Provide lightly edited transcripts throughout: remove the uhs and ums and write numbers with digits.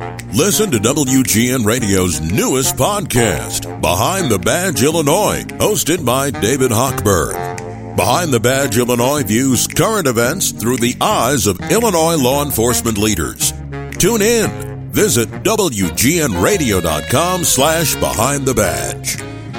Listen to WGN Radio's newest podcast, Behind the Badge Illinois, hosted by David Hochberg. Behind the Badge Illinois views current events through the eyes of Illinois law enforcement leaders. Tune in. Visit WGNradio.com/Behind the Badge.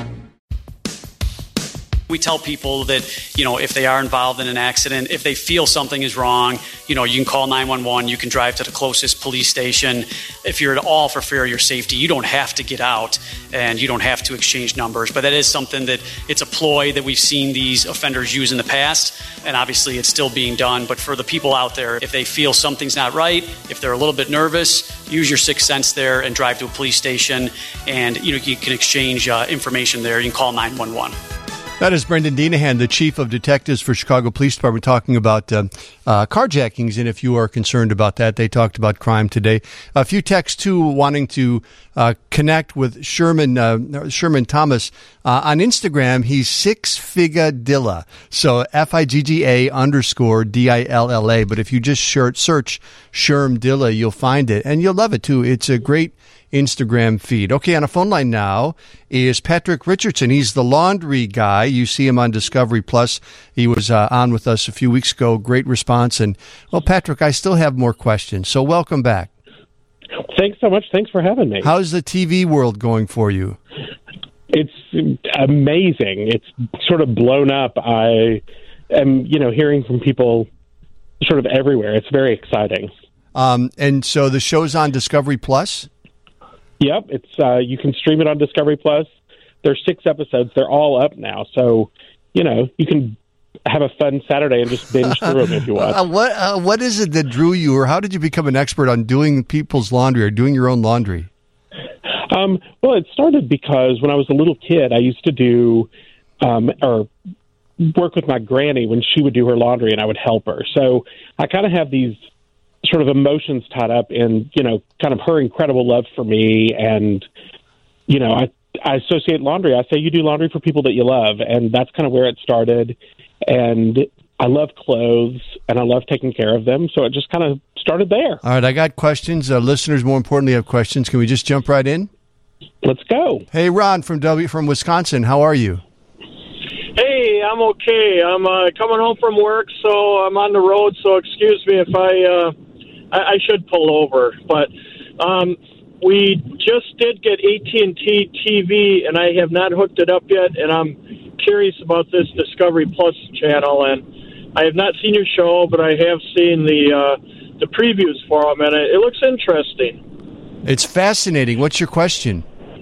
We tell people that, if they are involved in an accident, if they feel something is wrong, you can call 911, you can drive to the closest police station. If you're at all for fear of your safety, you don't have to get out and you don't have to exchange numbers. But that is something that it's a ploy that we've seen these offenders use in the past, and obviously it's still being done. But for the people out there, if they feel something's not right, if they're a little bit nervous, use your sixth sense there and drive to a police station, and you can exchange information there. You can call 911. That is Brendan Denahan, the Chief of Detectives for Chicago Police Department, talking about carjackings. And if you are concerned about that, they talked about crime today. A few texts, too, wanting to connect with Sherman Thomas. On Instagram, he's Sixfigadilla. So FIGGA_DILLA. But if you just search Sherm Dilla, you'll find it. And you'll love it, too. It's a great Instagram feed. Okay, on a phone line now is Patrick Richardson. He's the laundry guy. You see him on Discovery Plus. He was on with us a few weeks ago. Great response. And, well, Patrick, I still have more questions. So welcome back. Thanks so much. Thanks for having me. How's the TV world going for you? It's amazing. It's sort of blown up. I am, hearing from people sort of everywhere. It's very exciting. And so the show's on Discovery Plus? Yep, it's you can stream it on Discovery Plus. There's 6 episodes. They're all up now, so you can have a fun Saturday and just binge through them if you want. What is it that drew you, or how did you become an expert on doing people's laundry or doing your own laundry? Well, it started because when I was a little kid, I used to do or work with my granny when she would do her laundry, and I would help her. So I kind of have these sort of emotions tied up in, kind of her incredible love for me. And, I associate laundry. I say you do laundry for people that you love. And that's kind of where it started. And I love clothes and I love taking care of them. So it just kind of started there. All right. I got questions. Listeners, more importantly, have questions. Can we just jump right in? Let's go. Hey, Ron from Wisconsin. How are you? Hey, I'm okay. I'm coming home from work, so I'm on the road. So excuse me if I should pull over, but we just did get AT&T TV, and I have not hooked it up yet, and I'm curious about this Discovery Plus channel, and I have not seen your show, but I have seen the previews for them, and it looks interesting. It's fascinating. What's your question?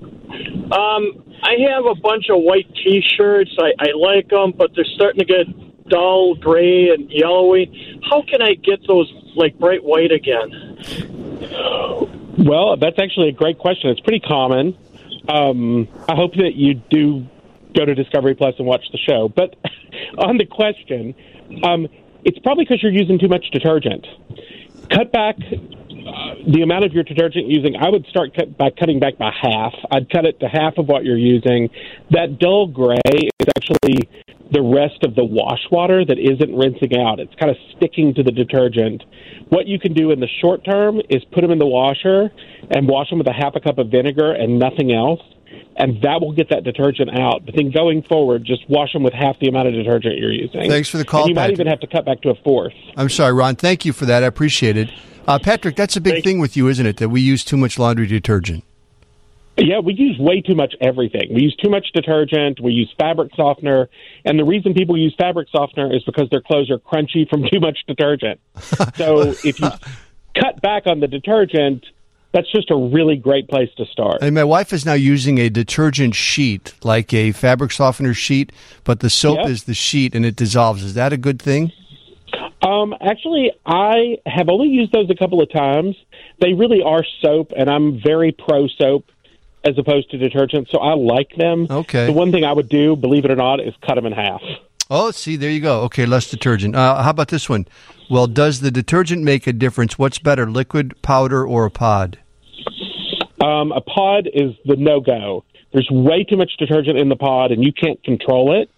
I have a bunch of white T-shirts. I like them, but they're starting to get dull gray and yellowy. How can I get those like bright white again? Well, that's actually a great question. It's pretty common. I hope that you do go to Discovery Plus and watch the show. But on the question, it's probably because you're using too much detergent. Cut back the amount of your detergent using. I would start by cutting back by half. I'd cut it to half of what you're using. That dull gray is actually the rest of the wash water that isn't rinsing out. It's kind of sticking to the detergent. What you can do in the short term is put them in the washer and wash them with a half a cup of vinegar and nothing else, and that will get that detergent out. But then going forward, just wash them with half the amount of detergent you're using. Thanks for the call, and you Patrick. might even have to cut back to a fourth. I'm sorry, Ron. Thank you for that. I appreciate it. Patrick, that's a big thing with you, isn't it, that we use too much laundry detergent? Yeah, we use way too much everything. We use too much detergent. We use fabric softener. And the reason people use fabric softener is because their clothes are crunchy from too much detergent. So if you cut back on the detergent, that's just a really great place to start. And my wife is now using a detergent sheet, like a fabric softener sheet, but the soap is the sheet and it dissolves. Is that a good thing? Actually, I have only used those a couple of times. They really are soap, and I'm very pro soap as opposed to detergent, so I like them. Okay. The one thing I would do, believe it or not, is cut them in half. Oh, see, there you go. Okay, less detergent. How about this one? Well, does the detergent make a difference? What's better, liquid, powder, or a pod? A pod is the no-go. There's way too much detergent in the pod, and you can't control it.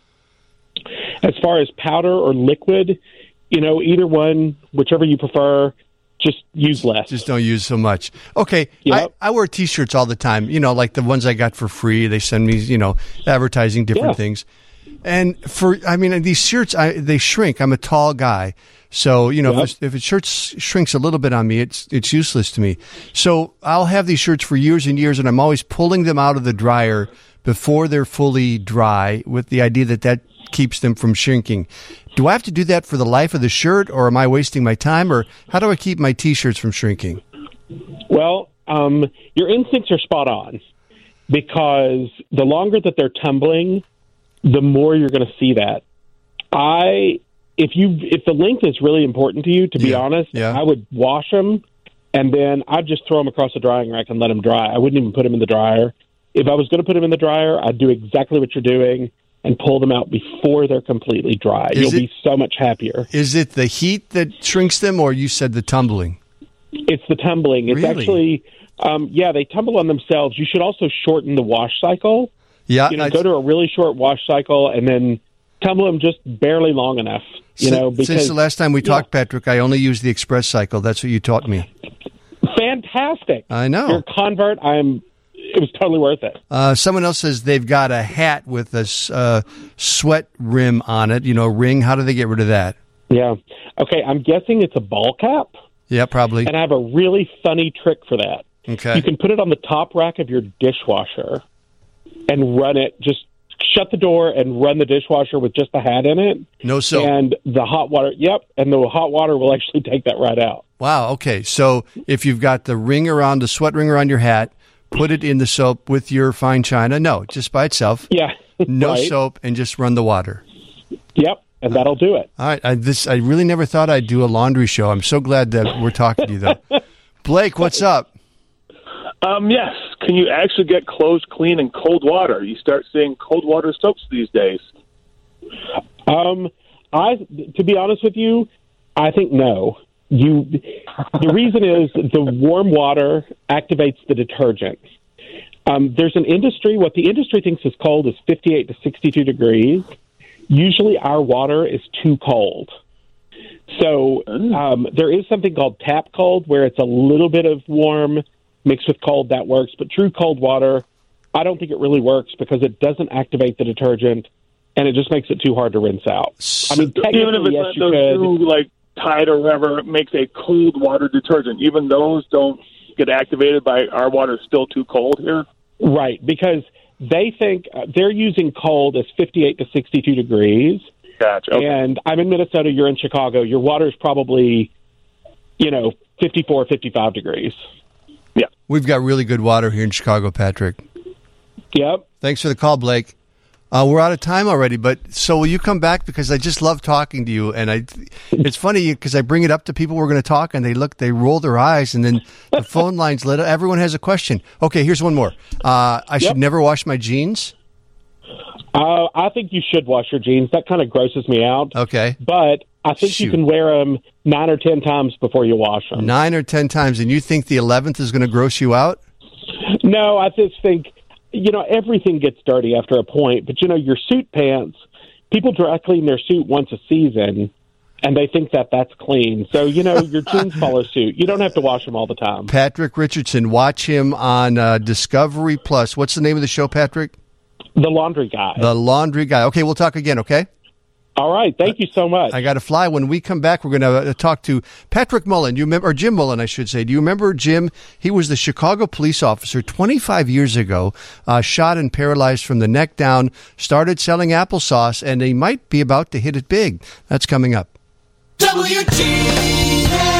As far as powder or liquid, either one, whichever you prefer, just use less. Just don't use so much. Okay, Yep. I wear T-shirts all the time, like the ones I got for free. They send me, advertising different things. And these shirts, they shrink. I'm a tall guy. So, if a shirt shrinks a little bit on me, it's useless to me. So I'll have these shirts for years and years, and I'm always pulling them out of the dryer before they're fully dry with the idea that keeps them from shrinking. Do I have to do that for the life of the shirt, or am I wasting my time, or how do I keep my T-shirts from shrinking? Well, your instincts are spot on, because the longer that they're tumbling, the more you're going to see that. If the length is really important to you, to be honest, I would wash them, and then I'd just throw them across the drying rack and let them dry. I wouldn't even put them in the dryer. If I was going to put them in the dryer, I'd do exactly what you're doing and pull them out before they're completely dry. You'll be so much happier. Is it the heat that shrinks them, or you said the tumbling? It's the tumbling. It's really? actually, they tumble on themselves. You should also shorten the wash cycle. Yeah, go to a really short wash cycle and then tumble them just barely long enough. Because since the last time we talked, Patrick, I only used the express cycle. That's what you taught me. Fantastic! I know. You're a convert. It was totally worth it. Someone else says they've got a hat with a sweat rim on it. Ring. How do they get rid of that? Yeah. Okay. I'm guessing it's a ball cap. Yeah, probably. And I have a really funny trick for that. Okay. You can put it on the top rack of your dishwasher and run it. Just shut the door and run the dishwasher with just the hat in it. No soap. And the hot water, and the hot water will actually take that right out. Wow, okay. So if you've got the sweat ring around your hat, put it in the soap with your fine china. No, just by itself. Yeah. No right. soap, and just run the water. Yep, and that'll do it. All right. I really never thought I'd do a laundry show. I'm so glad that we're talking to you, though. Blake, what's up? Yes. Can you actually get clothes clean in cold water? You start seeing cold water soaps these days. To be honest with you, I think no. The reason is the warm water activates the detergent. There's an industry. What the industry thinks is cold is 58 to 62 degrees. Usually our water is too cold. So there is something called tap cold, where it's a little bit of warm mixed with cold. That works. But true cold water, I don't think it really works, because it doesn't activate the detergent, and it just makes it too hard to rinse out. I mean, even if it's yes, not you those could. new, like Tide or whatever, it makes a cold water detergent. Even those don't get activated by our water is still too cold here. Right, because they think they're using cold as 58 to 62 degrees. Gotcha. Okay. And I'm in Minnesota, you're in Chicago. Your water is probably, 54, 55 degrees. Yeah. We've got really good water here in Chicago, Patrick. Yep. Thanks for the call, Blake. We're out of time already, but so will you come back? Because I just love talking to you, and it's funny because I bring it up to people we're going to talk, and they roll their eyes, and then the phone lines lit up. Everyone has a question. Okay, here's one more. I should never wash my jeans? I think you should wash your jeans. That kind of grosses me out. Okay. But I think you can wear them 9 or 10 times before you wash them. 9 or 10 times, and you think the 11th is going to gross you out? No, I just think, everything gets dirty after a point. But, your suit pants, people dry clean their suit once a season, and they think that that's clean. So, your jeans follow suit. You don't have to wash them all the time. Patrick Richardson, watch him on Discovery Plus. What's the name of the show, Patrick? The Laundry Guy. The Laundry Guy. Okay, we'll talk again, okay? All right. Thank you so much. I got to fly. When we come back, we're going to talk to Patrick Mullen. You remember, or Jim Mullen, I should say. Do you remember Jim? He was the Chicago police officer 25 years ago, shot and paralyzed from the neck down, started selling applesauce, and he might be about to hit it big. That's coming up. WGN.